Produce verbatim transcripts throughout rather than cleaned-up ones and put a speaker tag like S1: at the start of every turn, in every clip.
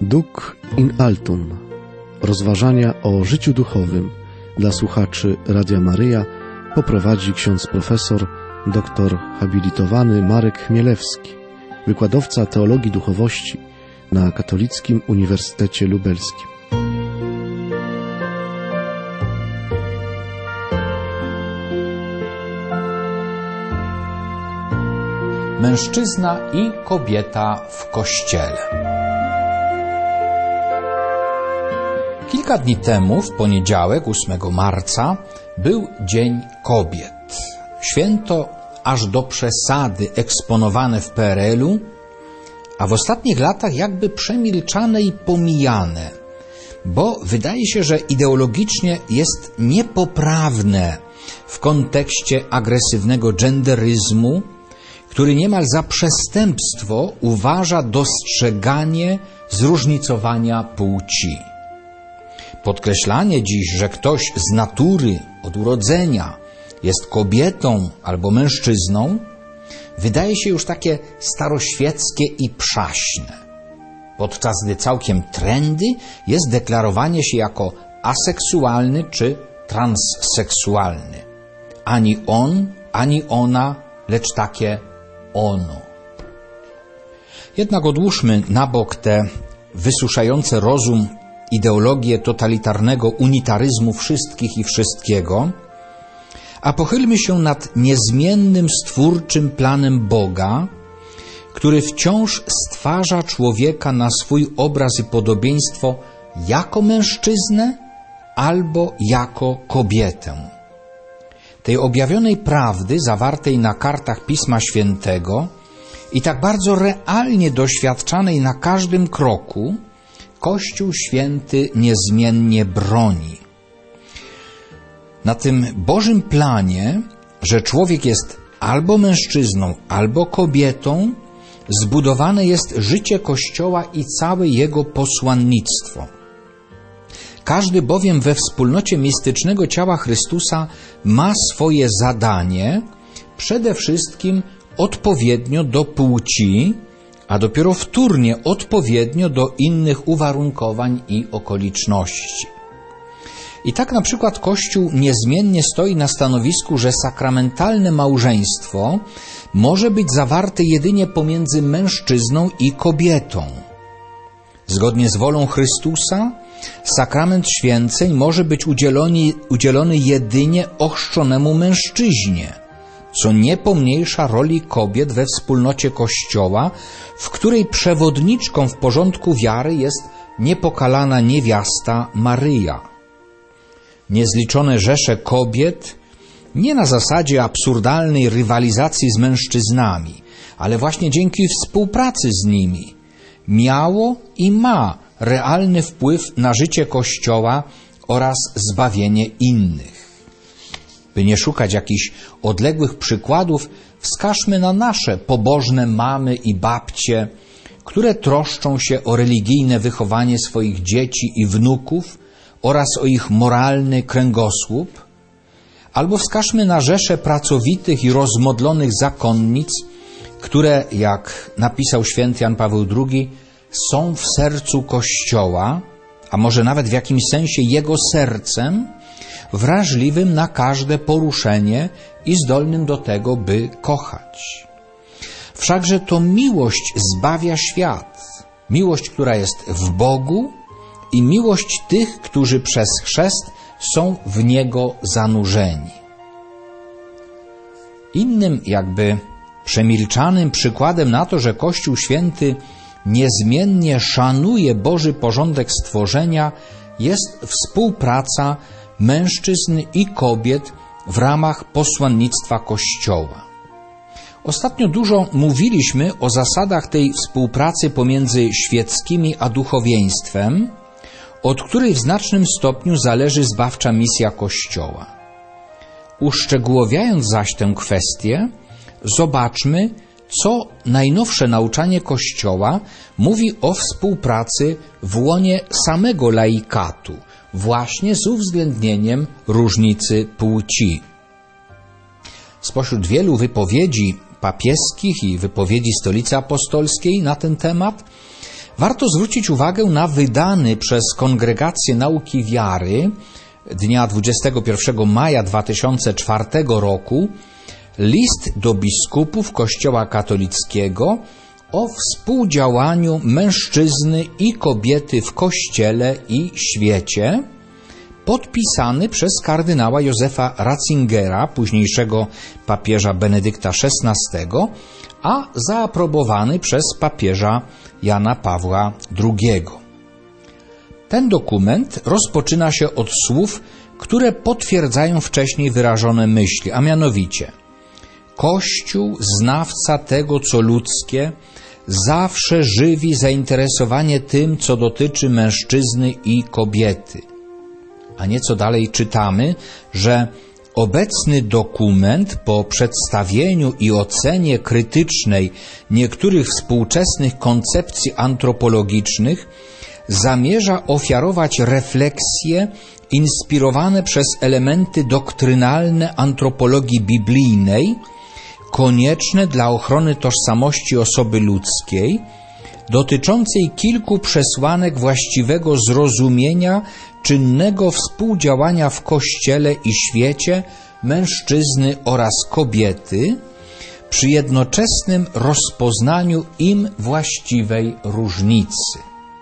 S1: Duc in altum. Rozważania o życiu duchowym dla słuchaczy Radia Maryja poprowadzi ksiądz profesor doktor habilitowany Marek Chmielewski, wykładowca teologii duchowości na Katolickim Uniwersytecie Lubelskim.
S2: Mężczyzna i kobieta w Kościele. Kilka dni temu, w poniedziałek, ósmego marca, był Dzień Kobiet. Święto aż do przesady eksponowane w P R L-u, a w ostatnich latach jakby przemilczane i pomijane, bo wydaje się, że ideologicznie jest niepoprawne w kontekście agresywnego genderyzmu, który niemal za przestępstwo uważa dostrzeganie zróżnicowania płci. Podkreślanie dziś, że ktoś z natury, od urodzenia jest kobietą albo mężczyzną, wydaje się już takie staroświeckie i przaśne, podczas gdy całkiem trendy jest deklarowanie się jako aseksualny czy transseksualny. Ani on, ani ona, lecz takie ono. Jednak odłóżmy na bok te wysuszające rozum ideologię totalitarnego unitaryzmu wszystkich i wszystkiego, a pochylmy się nad niezmiennym stwórczym planem Boga, który wciąż stwarza człowieka na swój obraz i podobieństwo jako mężczyznę albo jako kobietę. Tej objawionej prawdy zawartej na kartach Pisma Świętego i tak bardzo realnie doświadczanej na każdym kroku, Kościół Święty niezmiennie broni. Na tym Bożym planie, że człowiek jest albo mężczyzną, albo kobietą, zbudowane jest życie Kościoła i całe jego posłannictwo. Każdy bowiem we wspólnocie mistycznego ciała Chrystusa ma swoje zadanie, przede wszystkim odpowiednio do płci, a dopiero wtórnie odpowiednio do innych uwarunkowań i okoliczności. I tak na przykład Kościół niezmiennie stoi na stanowisku, że sakramentalne małżeństwo może być zawarte jedynie pomiędzy mężczyzną i kobietą. Zgodnie z wolą Chrystusa, sakrament święceń może być udzielony, udzielony jedynie ochrzczonemu mężczyźnie, co nie pomniejsza roli kobiet we wspólnocie Kościoła, w której przewodniczką w porządku wiary jest niepokalana niewiasta Maryja. Niezliczone rzesze kobiet, nie na zasadzie absurdalnej rywalizacji z mężczyznami, ale właśnie dzięki współpracy z nimi, miało i ma realny wpływ na życie Kościoła oraz zbawienie innych. By nie szukać jakichś odległych przykładów, wskażmy na nasze pobożne mamy i babcie, które troszczą się o religijne wychowanie swoich dzieci i wnuków oraz o ich moralny kręgosłup, albo wskażmy na rzesze pracowitych i rozmodlonych zakonnic, które, jak napisał święty Jan Paweł drugi, są w sercu Kościoła, a może nawet w jakimś sensie jego sercem, wrażliwym na każde poruszenie i zdolnym do tego, by kochać. Wszakże to miłość zbawia świat, miłość, która jest w Bogu i miłość tych, którzy przez chrzest są w Niego zanurzeni. Innym jakby przemilczanym przykładem na to, że Kościół Święty niezmiennie szanuje Boży porządek stworzenia, jest współpraca mężczyzn i kobiet w ramach posłannictwa Kościoła. Ostatnio dużo mówiliśmy o zasadach tej współpracy pomiędzy świeckimi a duchowieństwem, od której w znacznym stopniu zależy zbawcza misja Kościoła. Uszczegółowiając zaś tę kwestię, zobaczmy, co najnowsze nauczanie Kościoła mówi o współpracy w łonie samego laikatu, właśnie z uwzględnieniem różnicy płci. Spośród wielu wypowiedzi papieskich i wypowiedzi Stolicy Apostolskiej na ten temat Warto zwrócić uwagę na wydany przez Kongregację Nauki Wiary dnia dwudziestego pierwszego maja dwa tysiące czwartego roku list do biskupów Kościoła katolickiego o współdziałaniu mężczyzny i kobiety w Kościele i świecie, podpisany przez kardynała Józefa Ratzingera, późniejszego papieża Benedykta szesnastego, a zaaprobowany przez papieża Jana Pawła drugiego. Ten dokument rozpoczyna się od słów, które potwierdzają wcześniej wyrażone myśli, a mianowicie: Kościół, znawca tego, co ludzkie, zawsze żywi zainteresowanie tym, co dotyczy mężczyzny i kobiety. A nieco dalej czytamy, że obecny dokument po przedstawieniu i ocenie krytycznej niektórych współczesnych koncepcji antropologicznych zamierza ofiarować refleksje inspirowane przez elementy doktrynalne antropologii biblijnej, konieczne dla ochrony tożsamości osoby ludzkiej, dotyczącej kilku przesłanek właściwego zrozumienia czynnego współdziałania w Kościele i świecie mężczyzny oraz kobiety, przy jednoczesnym rozpoznaniu im właściwej różnicy.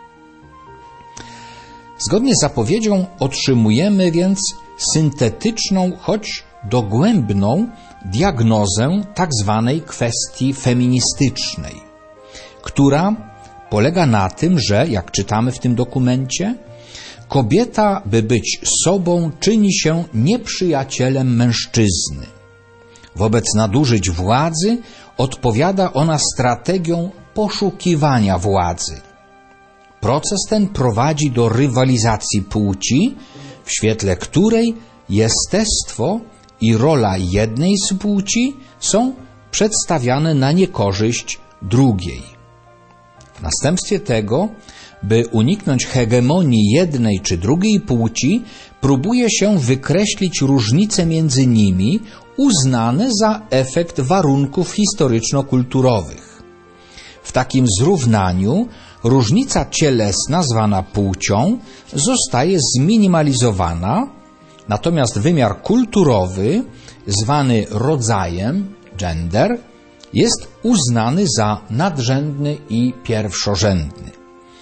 S2: Zgodnie z zapowiedzią otrzymujemy więc syntetyczną, choć dogłębną diagnozę tak zwanej kwestii feministycznej, która polega na tym, że, jak czytamy w tym dokumencie, kobieta, by być sobą, czyni się nieprzyjacielem mężczyzny. Wobec nadużyć władzy odpowiada ona strategią poszukiwania władzy. Proces ten prowadzi do rywalizacji płci, w świetle której jestestwo i rola jednej z płci są przedstawiane na niekorzyść drugiej. W następstwie tego, by uniknąć hegemonii jednej czy drugiej płci, próbuje się wykreślić różnice między nimi, uznane za efekt warunków historyczno-kulturowych. W takim zrównaniu różnica cielesna, zwana płcią, zostaje zminimalizowana, natomiast wymiar kulturowy, zwany rodzajem, gender, jest uznany za nadrzędny i pierwszorzędny.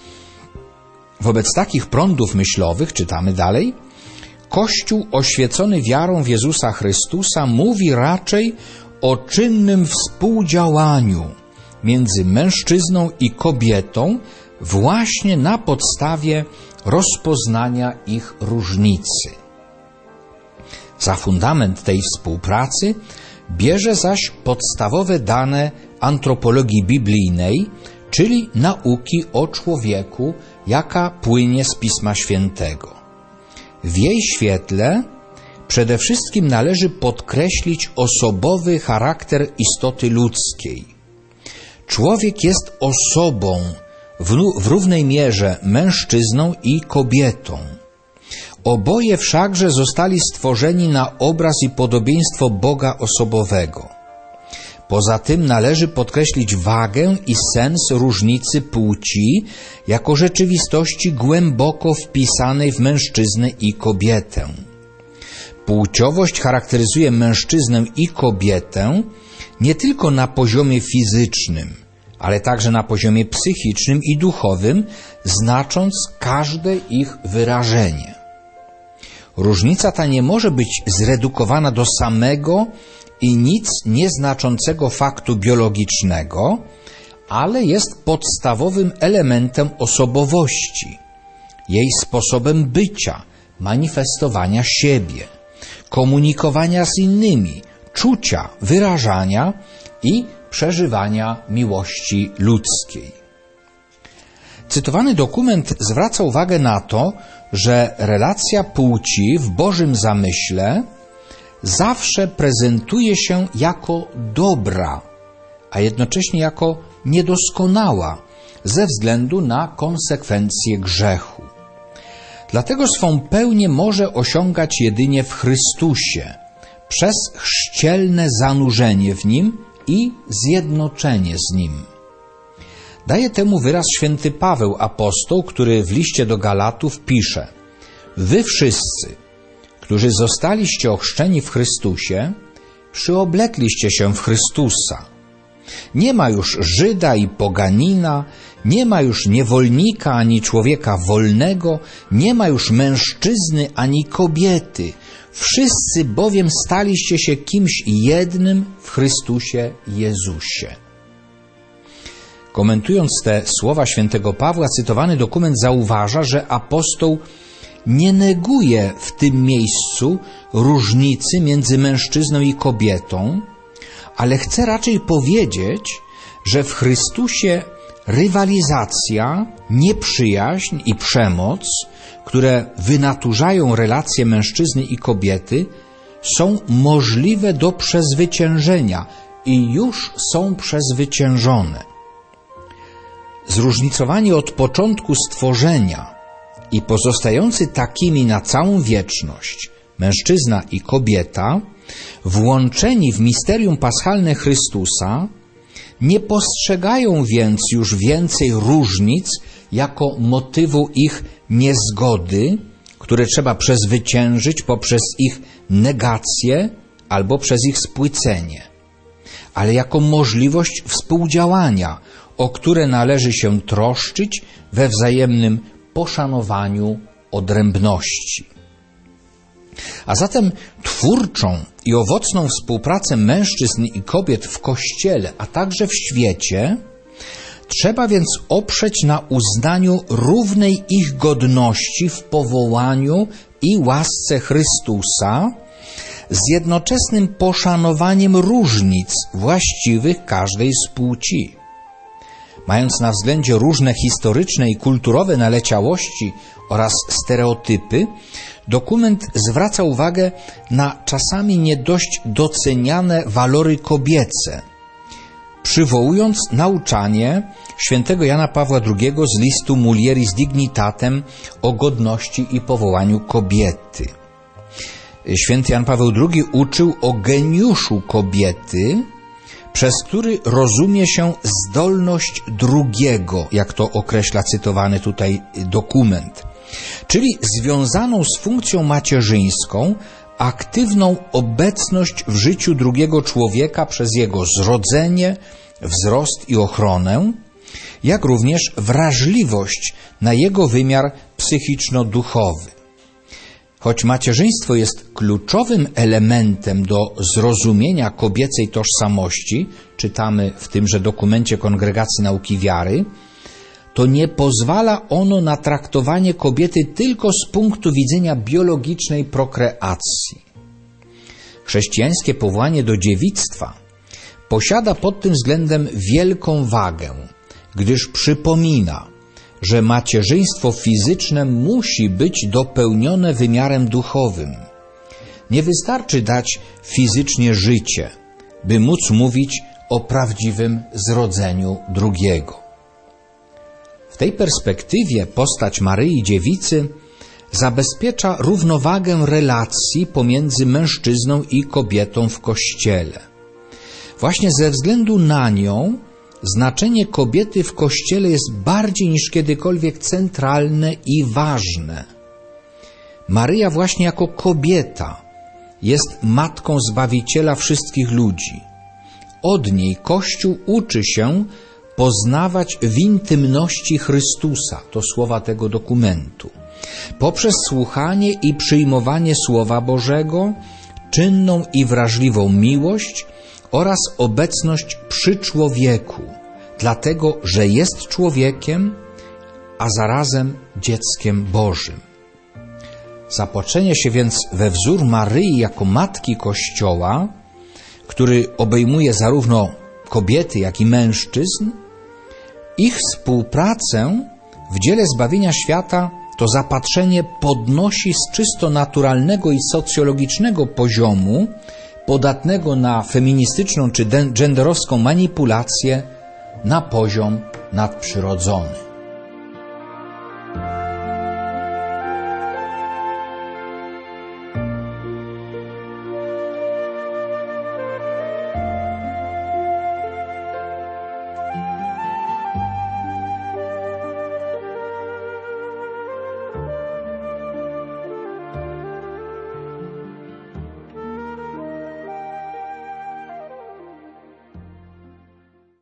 S2: Wobec takich prądów myślowych, czytamy dalej, Kościół oświecony wiarą w Jezusa Chrystusa mówi raczej o czynnym współdziałaniu między mężczyzną i kobietą właśnie na podstawie rozpoznania ich różnicy. Za fundament tej współpracy bierze zaś podstawowe dane antropologii biblijnej, czyli nauki o człowieku, jaka płynie z Pisma Świętego. W jej świetle przede wszystkim należy podkreślić osobowy charakter istoty ludzkiej. Człowiek jest osobą, w równej mierze mężczyzną i kobietą. Oboje wszakże zostali stworzeni na obraz i podobieństwo Boga osobowego. Poza tym należy podkreślić wagę i sens różnicy płci jako rzeczywistości głęboko wpisanej w mężczyznę i kobietę. Płciowość charakteryzuje mężczyznę i kobietę nie tylko na poziomie fizycznym, ale także na poziomie psychicznym i duchowym, znacząc każde ich wyrażenie. Różnica ta nie może być zredukowana do samego i nic nieznaczącego faktu biologicznego, ale jest podstawowym elementem osobowości, jej sposobem bycia, manifestowania siebie, komunikowania z innymi, czucia, wyrażania i przeżywania miłości ludzkiej. Cytowany dokument zwraca uwagę na to, że relacja płci w Bożym zamyśle zawsze prezentuje się jako dobra, a jednocześnie jako niedoskonała ze względu na konsekwencje grzechu. Dlatego swą pełnię może osiągać jedynie w Chrystusie, przez chrzcielne zanurzenie w Nim i zjednoczenie z Nim. Daje temu wyraz święty Paweł apostoł, który w liście do Galatów pisze: wy wszyscy, którzy zostaliście ochrzczeni w Chrystusie, przyoblekliście się w Chrystusa. Nie ma już Żyda i poganina, nie ma już niewolnika ani człowieka wolnego, nie ma już mężczyzny ani kobiety. Wszyscy bowiem staliście się kimś jednym w Chrystusie Jezusie. Komentując te słowa świętego Pawła, cytowany dokument zauważa, że apostoł nie neguje w tym miejscu różnicy między mężczyzną i kobietą, ale chce raczej powiedzieć, że w Chrystusie rywalizacja, nieprzyjaźń i przemoc, które wynaturzają relacje mężczyzny i kobiety, są możliwe do przezwyciężenia i już są przezwyciężone. Zróżnicowani od początku stworzenia i pozostający takimi na całą wieczność mężczyzna i kobieta, włączeni w misterium paschalne Chrystusa, nie postrzegają więc już więcej różnic jako motywu ich niezgody, które trzeba przezwyciężyć poprzez ich negację albo przez ich spłycenie, ale jako możliwość współdziałania, o które należy się troszczyć we wzajemnym poszanowaniu odrębności. A zatem twórczą i owocną współpracę mężczyzn i kobiet w Kościele, a także w świecie, trzeba więc oprzeć na uznaniu równej ich godności w powołaniu i łasce Chrystusa, z jednoczesnym poszanowaniem różnic właściwych każdej z płci. Mając na względzie różne historyczne i kulturowe naleciałości oraz stereotypy, dokument zwraca uwagę na czasami nie dość doceniane walory kobiece, przywołując nauczanie świętego Jana Pawła drugiego z listu Mulieris Dignitatem o godności i powołaniu kobiety. Święty Jan Paweł drugi uczył o geniuszu kobiety, przez który rozumie się zdolność drugiego, jak to określa cytowany tutaj dokument, czyli związaną z funkcją macierzyńską, aktywną obecność w życiu drugiego człowieka przez jego zrodzenie, wzrost i ochronę, jak również wrażliwość na jego wymiar psychiczno-duchowy. Choć macierzyństwo jest kluczowym elementem do zrozumienia kobiecej tożsamości, czytamy w tymże dokumencie Kongregacji Nauki Wiary, to nie pozwala ono na traktowanie kobiety tylko z punktu widzenia biologicznej prokreacji. Chrześcijańskie powołanie do dziewictwa posiada pod tym względem wielką wagę, gdyż przypomina, że macierzyństwo fizyczne musi być dopełnione wymiarem duchowym. Nie wystarczy dać fizycznie życie, by móc mówić o prawdziwym zrodzeniu drugiego. W tej perspektywie postać Maryi Dziewicy zabezpiecza równowagę relacji pomiędzy mężczyzną i kobietą w Kościele. Właśnie ze względu na nią znaczenie kobiety w Kościele jest bardziej niż kiedykolwiek centralne i ważne. Maryja właśnie jako kobieta jest matką Zbawiciela wszystkich ludzi. Od niej Kościół uczy się poznawać w intymności Chrystusa, to słowa tego dokumentu, poprzez słuchanie i przyjmowanie Słowa Bożego, czynną i wrażliwą miłość oraz obecność przy człowieku, dlatego, że jest człowiekiem, a zarazem dzieckiem Bożym. Zapatrzenie się więc we wzór Maryi jako Matki Kościoła, który obejmuje zarówno kobiety, jak i mężczyzn, ich współpracę w dziele zbawienia świata to zapatrzenie podnosi z czysto naturalnego i socjologicznego poziomu, podatnego na feministyczną czy genderowską manipulację, na poziom nadprzyrodzony.